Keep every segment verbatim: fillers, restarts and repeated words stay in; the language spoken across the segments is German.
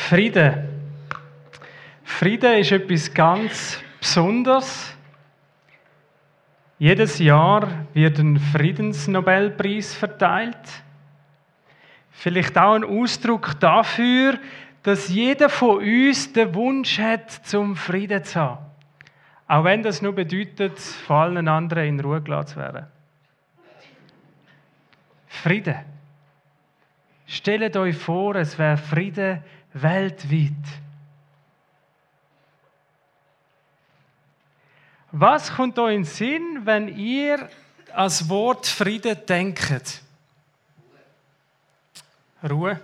Frieden. Frieden ist etwas ganz Besonderes. Jedes Jahr wird ein Friedensnobelpreis verteilt. Vielleicht auch ein Ausdruck dafür, dass jeder von uns den Wunsch hat, zum Frieden zu haben. Auch wenn das nur bedeutet, von allen anderen in Ruhe gelassen zu werden. Frieden. Stellt euch vor, es wäre Frieden weltweit. Was kommt euch in den Sinn, wenn ihr an das Wort Frieden denkt? Ruhe.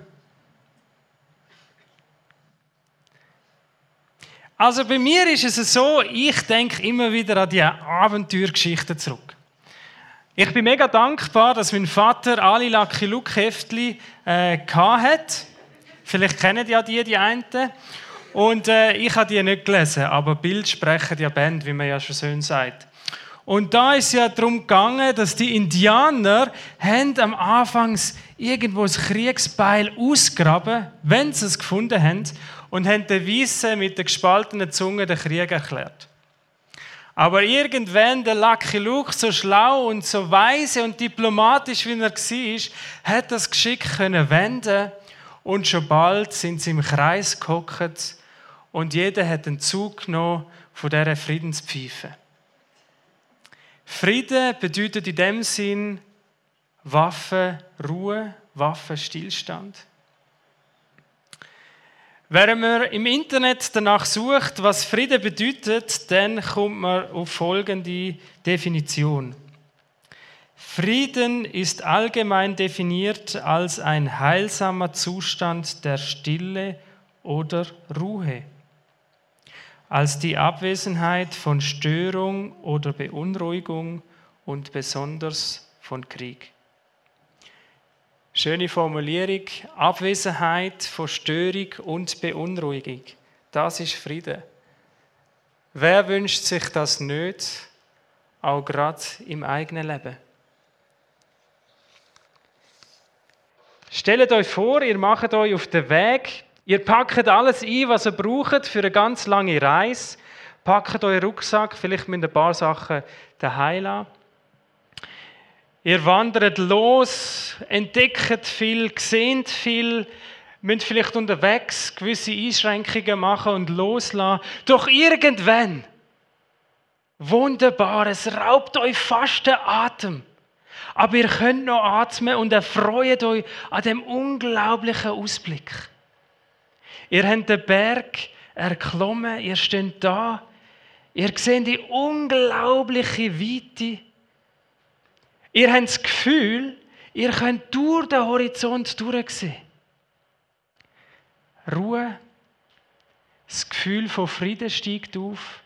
Also bei mir ist es so, ich denke immer wieder an die Abenteuergeschichten zurück. Ich bin mega dankbar, dass mein Vater alle Lucky Luke Heftli äh, hat. Vielleicht kennen ja die die einen. Und äh, ich habe die nicht gelesen, aber Bild sprechen ja Band, wie man ja schon schön sagt. Und da ist es ja darum gegangen, dass die Indianer haben am Anfang irgendwo das Kriegsbeil ausgraben, wenn sie es gefunden haben, und haben den Weißen mit der gespaltenen Zunge den Krieg erklärt. Aber irgendwann der Lucky Luke, so schlau und so weise und diplomatisch wie er war, hat das Geschick können wenden und schon bald sind sie im Kreis gehockt und jeder hat einen Zug genommen von dieser Friedenspfeife. Frieden bedeutet in dem Sinn Waffenruhe, Waffenstillstand. Wenn man im Internet danach sucht, was Frieden bedeutet, dann kommt man auf folgende Definition. Frieden ist allgemein definiert als ein heilsamer Zustand der Stille oder Ruhe, als die Abwesenheit von Störung oder Beunruhigung und besonders von Krieg. Schöne Formulierung, Abwesenheit von Störung und Beunruhigung. Das ist Frieden. Wer wünscht sich das nicht, auch gerade im eigenen Leben? Stellt euch vor, ihr macht euch auf den Weg, ihr packt alles ein, was ihr braucht für eine ganz lange Reise, packt euren Rucksack, vielleicht mit ein paar Sachen daheim lassen. Ihr wandert los, entdeckt viel, seht viel, müsst vielleicht unterwegs gewisse Einschränkungen machen und loslassen. Doch irgendwann, wunderbar, es raubt euch fast den Atem. Aber ihr könnt noch atmen und erfreut euch an dem unglaublichen Ausblick. Ihr habt den Berg erklommen, ihr steht da, ihr seht die unglaubliche Weite. Ihr habt das Gefühl, ihr könnt durch den Horizont durchsehen. Ruhe, das Gefühl von Frieden steigt auf.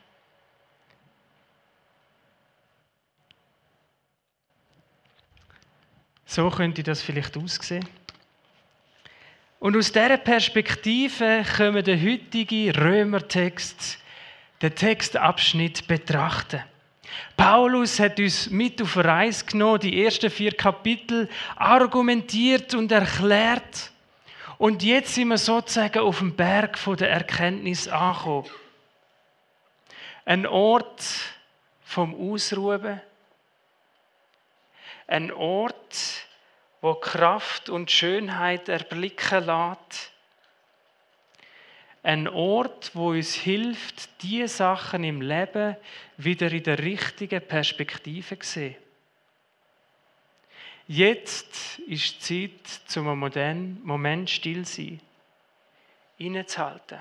So könnte das vielleicht aussehen. Und aus dieser Perspektive können wir den heutigen Römertext, den Textabschnitt betrachten. Paulus hat uns mit auf eine Reise genommen, die ersten vier Kapitel argumentiert und erklärt. Und jetzt sind wir sozusagen auf dem Berg der Erkenntnis angekommen. Ein Ort vom Ausruhen. Ein Ort, wo Kraft und Schönheit erblicken lässt. Ein Ort, wo uns hilft, die Sachen im Leben wieder in der richtigen Perspektive zu sehen. Jetzt ist die Zeit, zum Moment still zu sein, innezuhalten.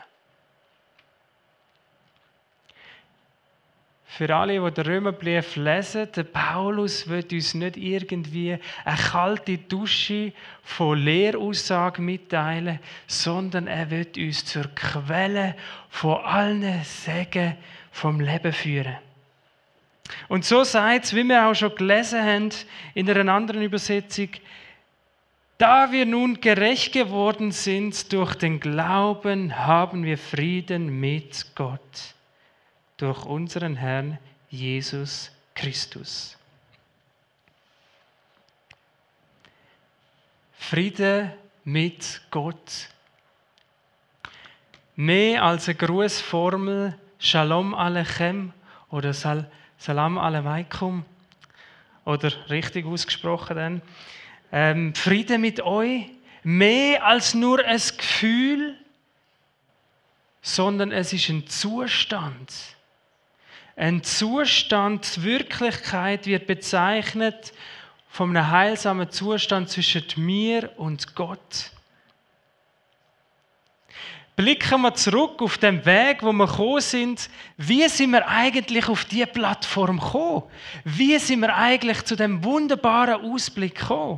Für alle, die den Römerbrief lesen, der Paulus will uns nicht irgendwie eine kalte Dusche von Lehraussagen mitteilen, sondern er will uns zur Quelle von allen Segen vom Leben führen. Und so sagt es, wie wir auch schon gelesen haben in einer anderen Übersetzung, da wir nun gerecht geworden sind durch den Glauben, haben wir Frieden mit Gott. Durch unseren Herrn Jesus Christus. Friede mit Gott. mehr als eine Grußformel Shalom Alechem oder Sal- Salam Aleikum oder richtig ausgesprochen dann. Ähm, Friede mit euch, mehr als nur ein Gefühl, sondern es ist ein Zustand. Ein Zustand, die Wirklichkeit wird bezeichnet von einem heilsamen Zustand zwischen mir und Gott. Blicken wir zurück auf den Weg, wo wir gekommen sind. Wie sind wir eigentlich auf diese Plattform gekommen? Wie sind wir eigentlich zu dem wunderbaren Ausblick gekommen?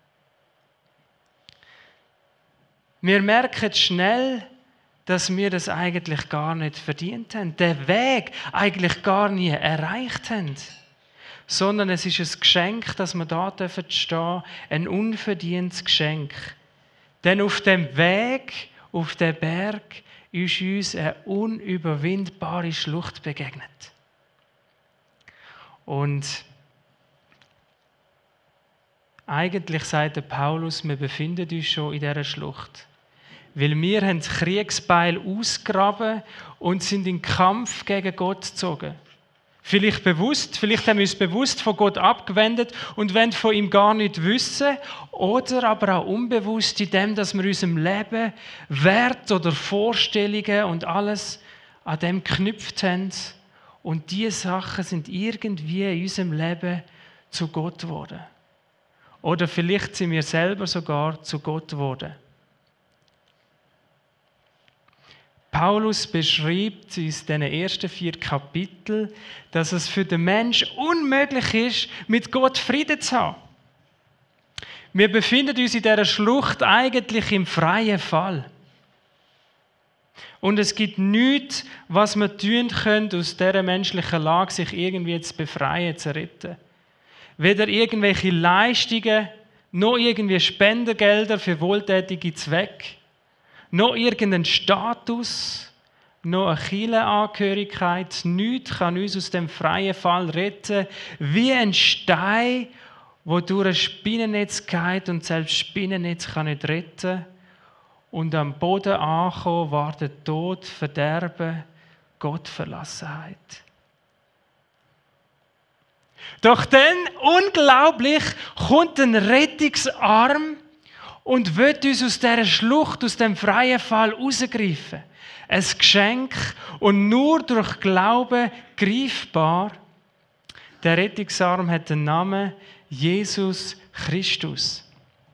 Wir merken schnell, dass wir das eigentlich gar nicht verdient haben, den Weg eigentlich gar nie erreicht haben. Sondern es ist ein Geschenk, dass wir da stehen dürfen, ein unverdientes Geschenk. Denn auf dem Weg, auf dem Berg, ist uns eine unüberwindbare Schlucht begegnet. Und eigentlich sagt der Paulus, wir befinden uns schon in dieser Schlucht. Weil wir haben das Kriegsbeil ausgegraben und sind in den Kampf gegen Gott gezogen. Vielleicht bewusst, vielleicht haben wir uns bewusst von Gott abgewendet und wollen von ihm gar nicht wissen. Oder aber auch unbewusst in dem, dass wir in unserem Leben Wert oder Vorstellungen und alles an dem geknüpft haben. Und diese Sachen sind irgendwie in unserem Leben zu Gott geworden. Oder vielleicht sind wir selber sogar zu Gott geworden. Paulus beschreibt in diesen ersten vier Kapiteln, dass es für den Menschen unmöglich ist, mit Gott Frieden zu haben. Wir befinden uns in dieser Schlucht eigentlich im freien Fall. Und es gibt nichts, was wir tun können, aus dieser menschlichen Lage sich irgendwie zu befreien, zu retten. Weder irgendwelche Leistungen, noch irgendwie Spendengelder für wohltätige Zwecke, noch irgendein Status, noch eine Kirchenangehörigkeit. Nichts kann uns aus dem freien Fall retten, wie ein Stein, der durch ein Spinnennetz geht und selbst das Spinnennetz kann nicht retten. Und am Boden ankommen, wartet Tod, Verderben, Gottverlassenheit. Doch dann, unglaublich, kommt ein Rettungsarm und will uns aus dieser Schlucht, aus dem freien Fall rausgreifen. Ein Geschenk und nur durch Glauben greifbar. Der Rettungsarm hat den Namen Jesus Christus.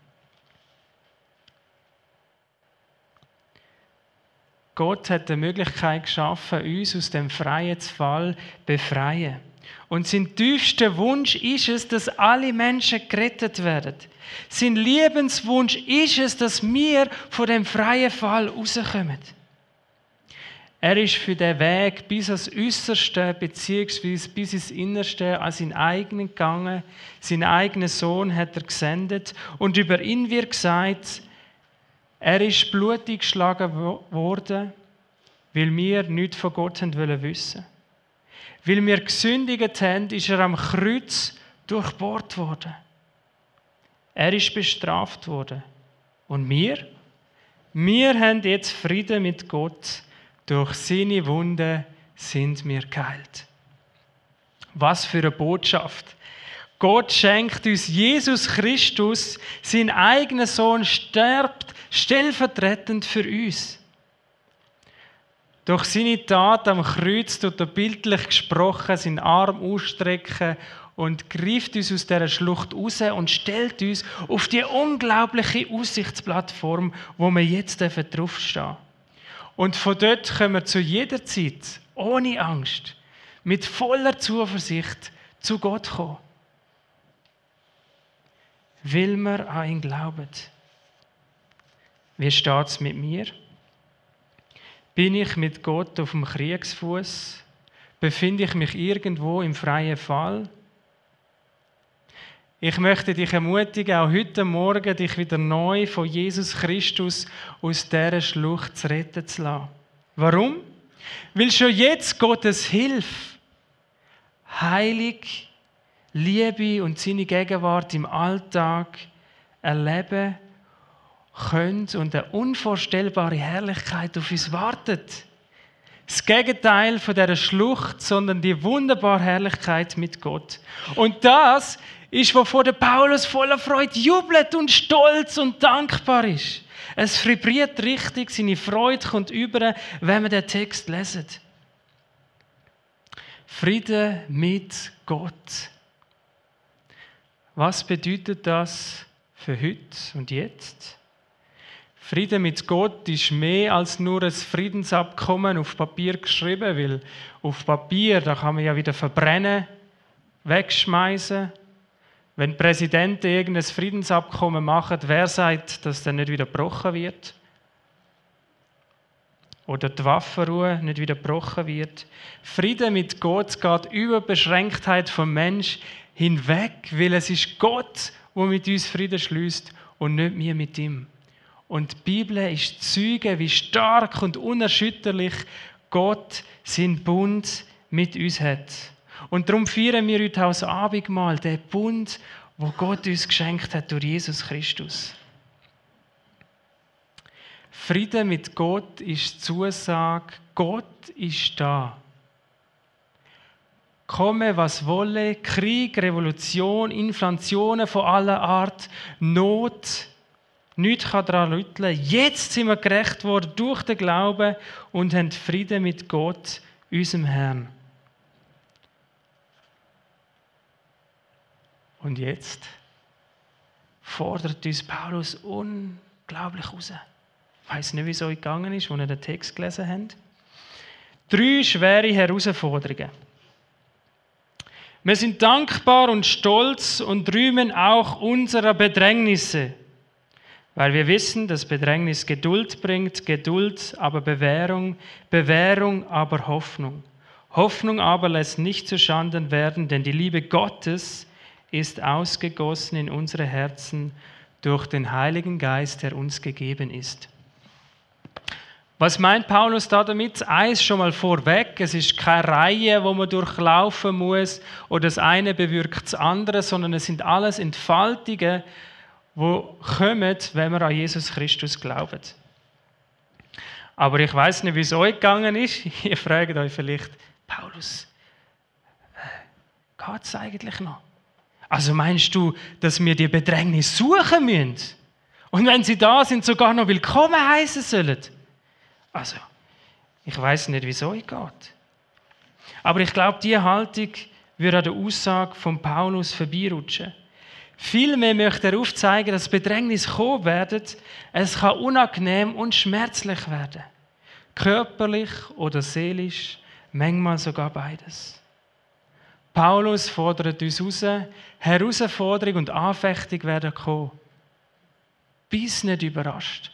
Gott hat die Möglichkeit geschaffen, uns aus dem freien Fall zu befreien. Und sein tiefster Wunsch ist es, dass alle Menschen gerettet werden. Sein Lebenswunsch ist es, dass wir von dem freien Fall rauskommen. Er ist für den Weg bis ans Äußerste beziehungsweise bis ins Innerste an seinen eigenen gegangen. Seinen eigenen Sohn hat er gesendet und über ihn wird gesagt, er ist blutig geschlagen worden, weil wir nichts von Gott haben wollen wissen. Weil wir gesündigt haben, ist er am Kreuz durchbohrt worden. Er ist bestraft worden. Und wir? Wir haben jetzt Frieden mit Gott. Durch seine Wunden sind wir geheilt. Was für eine Botschaft! Gott schenkt uns Jesus Christus, sein eigener Sohn stirbt stellvertretend für uns. Durch seine Tat am Kreuz tut er bildlich gesprochen seinen Arm ausstrecken und greift uns aus dieser Schlucht raus und stellt uns auf die unglaubliche Aussichtsplattform, wo wir jetzt draufstehen dürfen. Und von dort können wir zu jeder Zeit, ohne Angst, mit voller Zuversicht zu Gott kommen. Weil wir an ihn glauben. Wie steht es mit mir? Bin ich mit Gott auf dem Kriegsfuß? Befinde ich mich irgendwo im freien Fall? Ich möchte dich ermutigen, auch heute Morgen dich wieder neu von Jesus Christus aus dieser Schlucht zu retten zu lassen. Warum? Weil schon jetzt Gottes Hilfe, Heilig, Liebe und seine Gegenwart im Alltag erleben könnt und eine unvorstellbare Herrlichkeit auf uns wartet. Das Gegenteil von dieser Schlucht, sondern die wunderbare Herrlichkeit mit Gott. Und das ist, wovon der Paulus voller Freude jubelt und stolz und dankbar ist. Es vibriert richtig, seine Freude kommt über, wenn wir den Text lesen. Friede mit Gott. Was bedeutet das für heute und jetzt? Friede mit Gott ist mehr als nur ein Friedensabkommen auf Papier geschrieben, weil auf Papier, da kann man ja wieder verbrennen, wegschmeißen. Wenn Präsidenten irgendein Friedensabkommen machen, wer sagt, dass der nicht wieder gebrochen wird? Oder die Waffenruhe nicht wieder gebrochen wird? Friede mit Gott geht über Beschränktheit vom Mensch hinweg, weil es ist Gott, der mit uns Frieden schließt und nicht wir mit ihm. Und die Bibel ist Zeuge, wie stark und unerschütterlich Gott seinen Bund mit uns hat. Und darum feiern wir heute auch das Abendmahl, den Bund, wo Gott uns geschenkt hat durch Jesus Christus. Friede mit Gott ist die Zusage, Gott ist da. Komme, was wolle, Krieg, Revolution, Inflationen von aller Art, Not, nichts kann daran rütteln. Jetzt sind wir gerecht worden durch den Glauben und haben Frieden mit Gott, unserem Herrn. Und jetzt fordert uns Paulus unglaublich raus. Ich weiss nicht, wie es euch gegangen ist, als ihr den Text gelesen habt. Drei schwere Herausforderungen. Wir sind dankbar und stolz und rühmen auch unserer Bedrängnisse, weil wir wissen, dass Bedrängnis Geduld bringt, Geduld aber Bewährung, Bewährung aber Hoffnung. Hoffnung aber lässt nicht zu Schanden werden, denn die Liebe Gottes ist ausgegossen in unsere Herzen durch den Heiligen Geist, der uns gegeben ist. Was meint Paulus da damit? Eins schon mal vorweg, es ist keine Reihe, wo man durchlaufen muss oder das eine bewirkt das andere, sondern es sind alles Entfaltungen, die kommen, wenn wir an Jesus Christus glauben. Aber ich weiß nicht, wie es euch gegangen ist. Ihr fragt euch vielleicht, Paulus, äh, geht es eigentlich noch? Also meinst du, dass wir die Bedrängnis suchen müssen? Und wenn sie da sind, sogar noch willkommen heißen sollen? Also, ich weiß nicht, wie es euch geht. Aber ich glaube, diese Haltung würde an der Aussage von Paulus vorbeirutschen. Vielmehr möchte er aufzeigen, dass Bedrängnis kommen werden. Es kann unangenehm und schmerzlich werden. Körperlich oder seelisch, manchmal sogar beides. Paulus fordert uns heraus, Herausforderung und Anfechtung werden kommen. Bis nicht überrascht.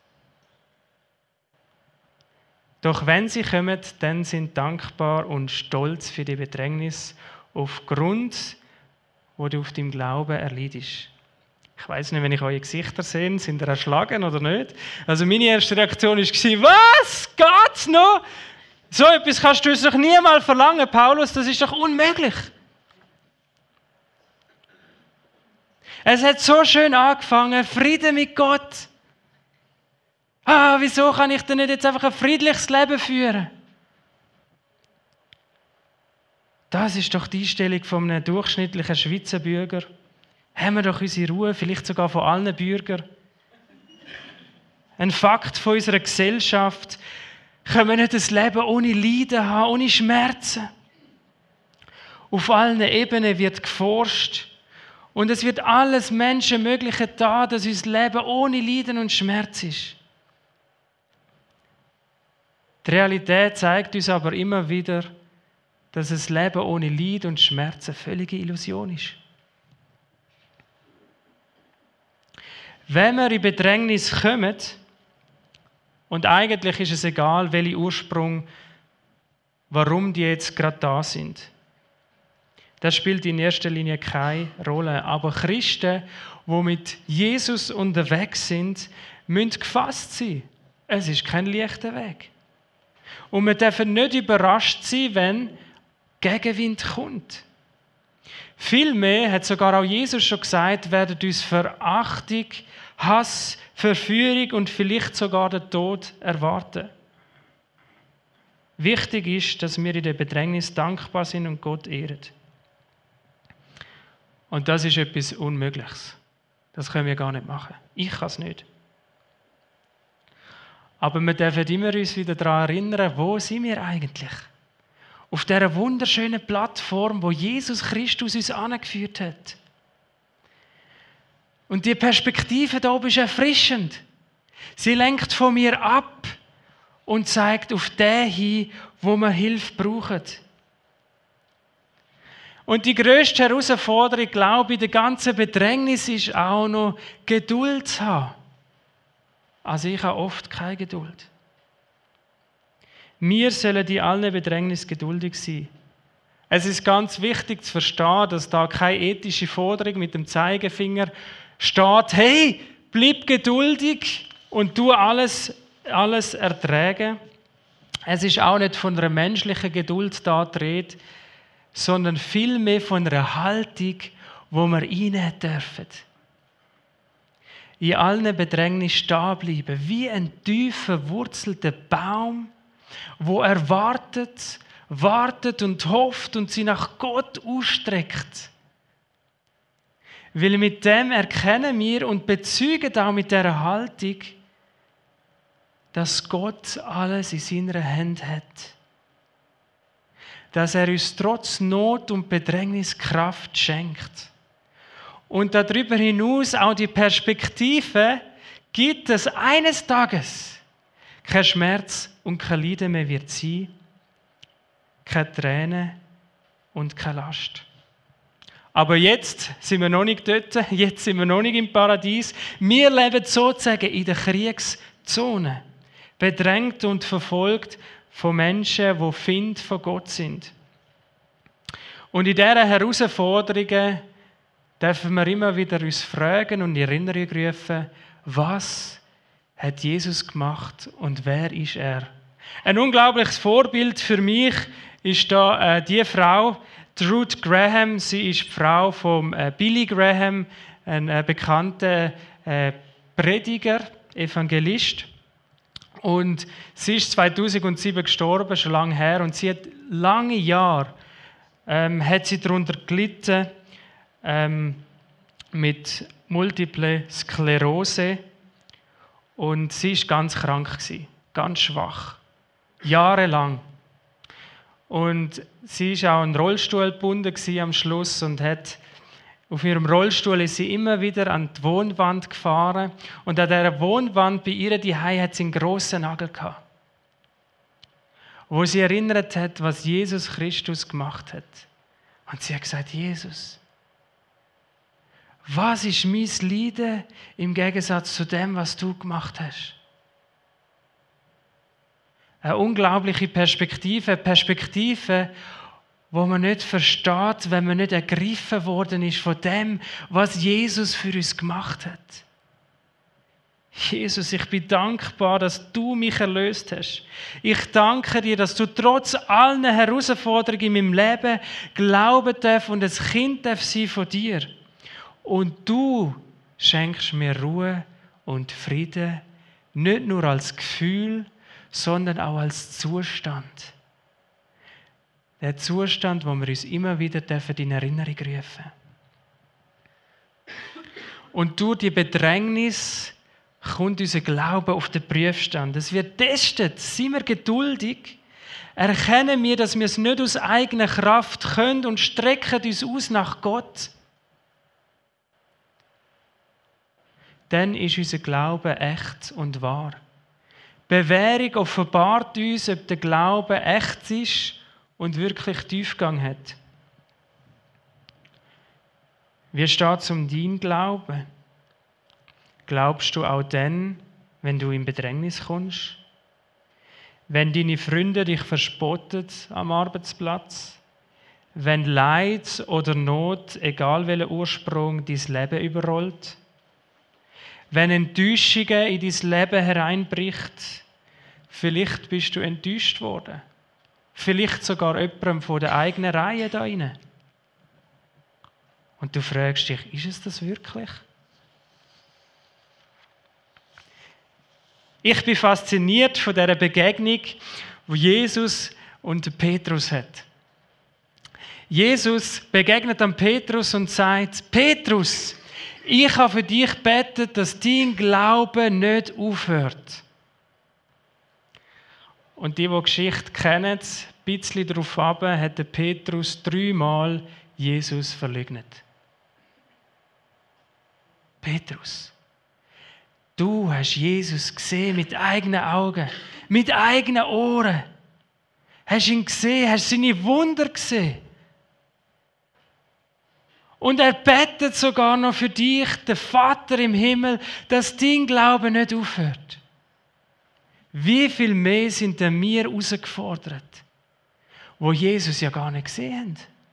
Doch wenn sie kommen, dann sind dankbar und stolz für die Bedrängnis aufgrund, wo du auf deinem Glauben erleidest. Ich weiss nicht, wenn ich eure Gesichter sehe, sind ihr erschlagen oder nicht? Also meine erste Reaktion war, was? Geht's noch? So etwas kannst du uns doch niemals verlangen, Paulus, das ist doch unmöglich. Es hat so schön angefangen, Friede mit Gott. Ah, wieso kann ich denn nicht jetzt einfach ein friedliches Leben führen? Das ist doch die Einstellung von einem durchschnittlichen Schweizer Bürger. Haben wir doch unsere Ruhe, vielleicht sogar von allen Bürgern. Ein Fakt von unserer Gesellschaft. Können wir nicht ein Leben ohne Leiden haben, ohne Schmerzen? Auf allen Ebenen wird geforscht. Und es wird alles Menschenmögliche da, dass unser Leben ohne Leiden und Schmerz ist. Die Realität zeigt uns aber immer wieder, dass das Leben ohne Leid und Schmerz eine völlige Illusion ist. Wenn wir in Bedrängnis kommen, und eigentlich ist es egal, welcher Ursprung, warum die jetzt gerade da sind, das spielt in erster Linie keine Rolle. Aber Christen, die mit Jesus unterwegs sind, müssen gefasst sein. Es ist kein leichter Weg. Und wir dürfen nicht überrascht sein, wenn Gegenwind kommt. Vielmehr hat sogar auch Jesus schon gesagt, werden uns Verachtung, Hass, Verführung und vielleicht sogar den Tod erwarten. Wichtig ist, dass wir in der Bedrängnis dankbar sind und Gott ehren. Und das ist etwas Unmögliches. Das können wir gar nicht machen. Ich kann es nicht. Aber wir dürfen immer uns wieder daran erinnern, wo sind wir eigentlich? Auf dieser wunderschönen Plattform, wo Jesus Christus uns angeführt hat. Und die Perspektive da oben ist erfrischend. Sie lenkt von mir ab und zeigt auf den hin, wo wir Hilfe brauchen. Und die grösste Herausforderung, glaube ich, in der ganzen Bedrängnis ist auch noch, Geduld zu haben. Also ich habe oft keine Geduld. Wir sollen in allen Bedrängnissen geduldig sein. Es ist ganz wichtig zu verstehen, dass da keine ethische Forderung mit dem Zeigefinger steht, hey, bleib geduldig und tu alles, alles ertragen. Es ist auch nicht von einer menschlichen Geduld da die Rede, sondern vielmehr von einer Haltung, wo wir einnehmen dürfen. In allen Bedrängnissen stehen bleiben, wie ein tief verwurzelter Baum, wo er wartet, wartet und hofft und sie nach Gott ausstreckt. Weil mit dem erkennen wir und bezeugen auch mit dieser Haltung, dass Gott alles in seiner Hand hat. Dass er uns trotz Not und Bedrängnis Kraft schenkt. Und darüber hinaus auch die Perspektive gibt, dass eines Tages kein Schmerz und kein Leiden mehr wird sein, keine Tränen und keine Last. Aber jetzt sind wir noch nicht dort, jetzt sind wir noch nicht im Paradies. Wir leben sozusagen in der Kriegszone, bedrängt und verfolgt von Menschen, die Find von Gott sind. Und in diesen Herausforderungen dürfen wir immer wieder uns fragen und in Erinnerung rufen, was hat Jesus gemacht und wer ist er? Ein unglaubliches Vorbild für mich ist da äh, die Frau, Ruth Graham. Sie ist die Frau von äh, Billy Graham, ein äh, bekannter äh, Prediger, Evangelist. Und sie ist zweitausendsieben gestorben, schon lange her. Und sie hat lange Jahre ähm, hat sie darunter gelitten ähm, mit Multiple Sklerose. Und sie ist ganz krank gewesen, ganz schwach, jahrelang. Und sie ist auch an den Rollstuhl gebunden am Schluss und hat auf ihrem Rollstuhl ist sie immer wieder an die Wohnwand gefahren. Und an dieser Wohnwand bei ihr daheim hat sie einen grossen Nagel gehabt, wo sie erinnert hat, was Jesus Christus gemacht hat. Und sie hat gesagt, Jesus, was ist mein Leiden im Gegensatz zu dem, was du gemacht hast? Eine unglaubliche Perspektive, eine Perspektive, wo man nicht versteht, wenn man nicht ergriffen worden ist von dem, was Jesus für uns gemacht hat. Jesus, ich bin dankbar, dass du mich erlöst hast. Ich danke dir, dass du trotz allen Herausforderungen in meinem Leben glauben darfst und ein Kind darf sein von dir. Und du schenkst mir Ruhe und Frieden, nicht nur als Gefühl, sondern auch als Zustand. Der Zustand, wo wir uns immer wieder in Erinnerung rufen dürfen. Und durch die Bedrängnis kommt unser Glaube auf den Prüfstand. Es wird getestet. Sind wir geduldig? Erkennen wir, dass wir es nicht aus eigener Kraft können und strecken uns aus nach Gott? Dann ist unser Glaube echt und wahr. Bewährung offenbart uns, ob der Glaube echt ist und wirklich Tiefgang hat. Wie steht es um deinen Glauben? Glaubst du auch dann, wenn du in Bedrängnis kommst? Wenn deine Freunde dich verspotten am Arbeitsplatz? Wenn Leid oder Not, egal welcher Ursprung, dein Leben überrollt? Wenn Enttäuschungen in dein Leben hereinbricht? Vielleicht bist du enttäuscht worden. Vielleicht sogar jemandem von der eigenen Reihe da rein. Und du fragst dich, ist es das wirklich? Ich bin fasziniert von dieser Begegnung, die Jesus und Petrus hat. Jesus begegnet an Petrus und sagt: Petrus, ich habe für dich gebetet, dass dein Glaube nicht aufhört. Und die, die die Geschichte kennen, ein bisschen darauf ab, hat der Petrus dreimal Jesus verleugnet. Petrus, du hast Jesus gesehen mit eigenen Augen, mit eigenen Ohren. Hast ihn gesehen, hast seine Wunder gesehen. Und er betet sogar noch für dich, den Vater im Himmel, dass dein Glaube nicht aufhört. Wie viel mehr sind denn wir herausgefordert, wo Jesus ja gar nicht gesehen haben?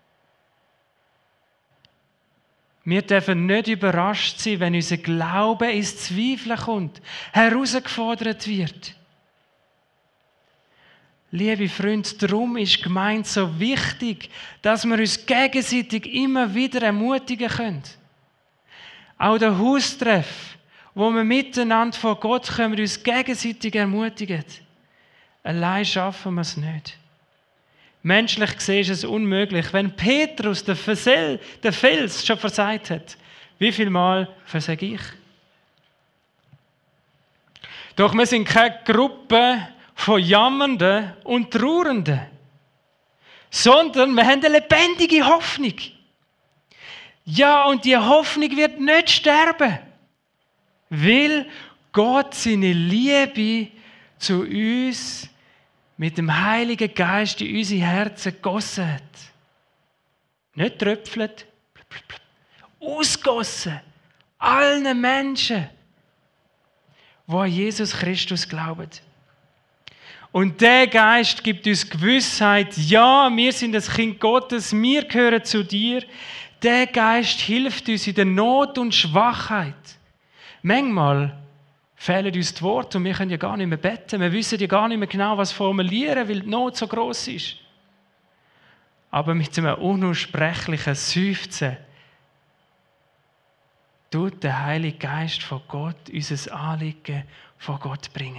Wir dürfen nicht überrascht sein, wenn unser Glaube ins Zweifeln kommt, herausgefordert wird. Liebe Freunde, darum ist Gemeinde so wichtig, dass wir uns gegenseitig immer wieder ermutigen können. Auch der Haustreff, wo wir miteinander vor Gott kommen, uns gegenseitig ermutigen. Allein schaffen wir es nicht. Menschlich gesehen ist es unmöglich. Wenn Petrus den Fels schon versagt hat, wie viel Mal versage ich? Doch wir sind keine Gruppe von Jammernden und Trauernden, sondern wir haben eine lebendige Hoffnung. Ja, und die Hoffnung wird nicht sterben, weil Gott seine Liebe zu uns mit dem Heiligen Geist in unsere Herzen gegossen hat. Nicht tröpfelt, ausgossen. Allen Menschen, die an Jesus Christus glauben. Und der Geist gibt uns Gewissheit, ja, wir sind das Kind Gottes, wir gehören zu dir. Der Geist hilft uns in der Not und Schwachheit. Manchmal fehlen uns die Worte und wir können ja gar nicht mehr beten. Wir wissen ja gar nicht mehr genau, was formulieren, weil die Not so gross ist. Aber mit einem unaussprechlichen Seufzen tut der Heilige Geist von Gott unser Anliegen von Gott bringen.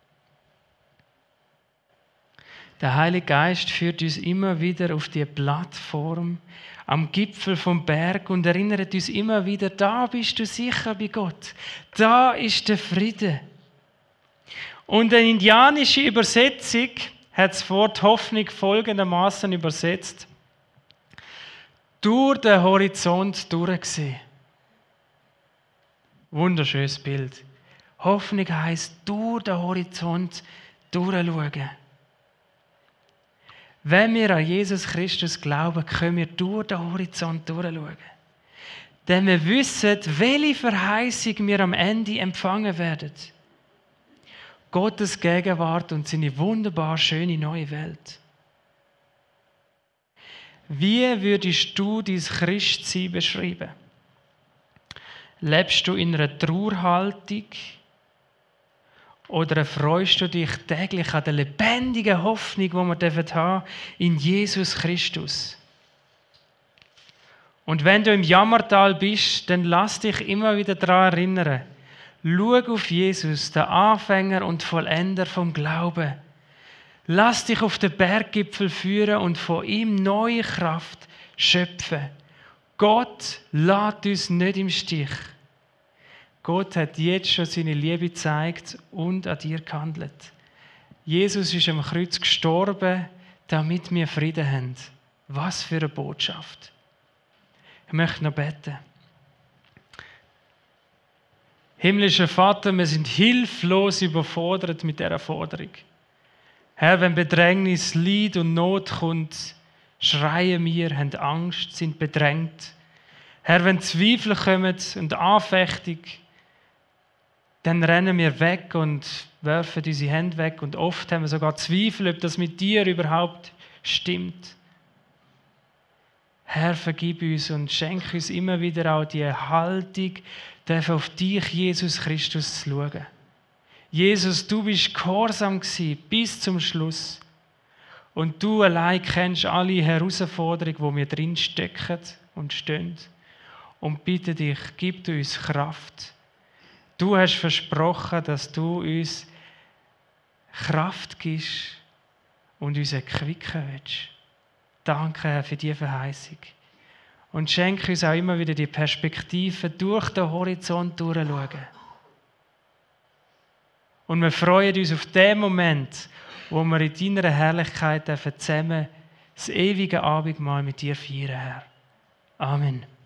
Der Heilige Geist führt uns immer wieder auf die Plattform am Gipfel vom Berg und erinnert uns immer wieder, da bist du sicher bei Gott. Da ist der Friede. Und eine indianische Übersetzung hat das Wort Hoffnung folgendermaßen übersetzt: durch den Horizont durchgesehen. Wunderschönes Bild. Hoffnung heisst, durch den Horizont durchschauen. Wenn wir an Jesus Christus glauben, können wir durch den Horizont durchschauen. Denn wir wissen, welche Verheißung wir am Ende empfangen werden. Gottes Gegenwart und seine wunderbar schöne neue Welt. Wie würdest du dein Christsein beschreiben? Lebst du in einer Trauerhaltung? Oder freust du dich täglich an der lebendigen Hoffnung, die wir haben dürfen, in Jesus Christus? Und wenn du im Jammertal bist, dann lass dich immer wieder daran erinnern. Schau auf Jesus, den Anfänger und Vollender vom Glauben. Lass dich auf den Berggipfel führen und von ihm neue Kraft schöpfen. Gott lässt uns nicht im Stich. Gott hat jetzt schon seine Liebe gezeigt und an dir gehandelt. Jesus ist am Kreuz gestorben, damit wir Frieden haben. Was für eine Botschaft. Ich möchte noch beten. Himmlischer Vater, wir sind hilflos überfordert mit dieser Forderung. Herr, wenn Bedrängnis, Leid und Not kommt, schreien wir, haben Angst, sind bedrängt. Herr, wenn Zweifel kommen und Anfechtung, dann rennen wir weg und werfen unsere Hände weg. Und oft haben wir sogar Zweifel, ob das mit dir überhaupt stimmt. Herr, vergib uns und schenk uns immer wieder auch die Haltung, auf dich, Jesus Christus, zu schauen. Jesus, du bist gehorsam gewesen, bis zum Schluss. Und du allein kennst alle Herausforderungen, wo wir drin stecken und stehen. Und bitte dich, gib uns Kraft. Du hast versprochen, dass du uns Kraft gibst und uns erquicken willst. Danke, Herr, für diese Verheißung. Und schenke uns auch immer wieder die Perspektive, durch den Horizont durchzuschauen. Und wir freuen uns auf den Moment, wo wir in deiner Herrlichkeit zusammen das ewige Abendmahl mit dir feiern, Herr. Amen.